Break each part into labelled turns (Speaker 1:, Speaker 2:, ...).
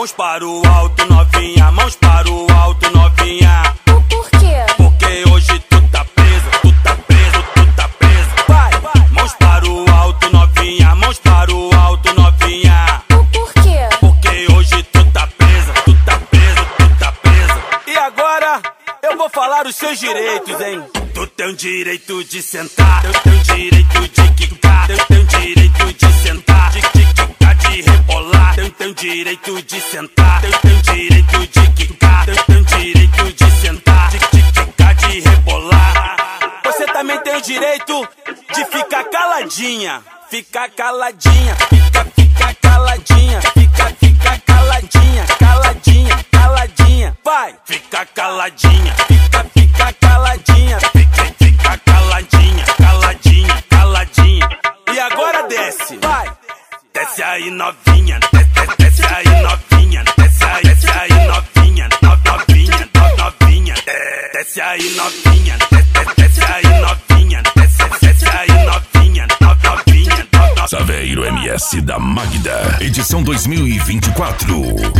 Speaker 1: Mãos para o alto, novinha, mãos para o alto, novinha.
Speaker 2: Por quê?
Speaker 1: Porque hoje tu tá preso, tu tá preso, tu tá preso. Vai, mãos para o alto, novinha, mãos para o alto, novinha.
Speaker 2: Por quê?
Speaker 1: Porque hoje tu tá preso, tu tá preso, tu tá preso. E agora eu vou falar os seus direitos, hein? Tu tem o direito de sentar, tu tem o direito de quicar, tu tem o direito de sentar, de quicar, de rebolar, tu tem o direito de sentar, tu tem o direito de quicar, tu tem o direito de sentar, de quicar, de rebolar. Você também tem o direito de ficar caladinha, ficar caladinha, fica caladinha, fica caladinha, caladinha, caladinha, vai, fica caladinha, fica caladinha, fica caladinha, caladinha, caladinha. E agora desce, vai, desce aí novinha, desce aí novinha, desce aí novinha, novinha, novinha, desce aí novinha, desce aí novinha, desce aí novinha, novinha.
Speaker 3: Saveiro MS da Magda, edição 2024.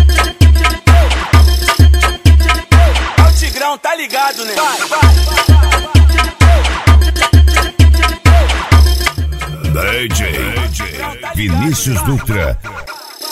Speaker 1: Ó o Tigrão, tá ligado, né?
Speaker 3: DJ Vinícius Dutra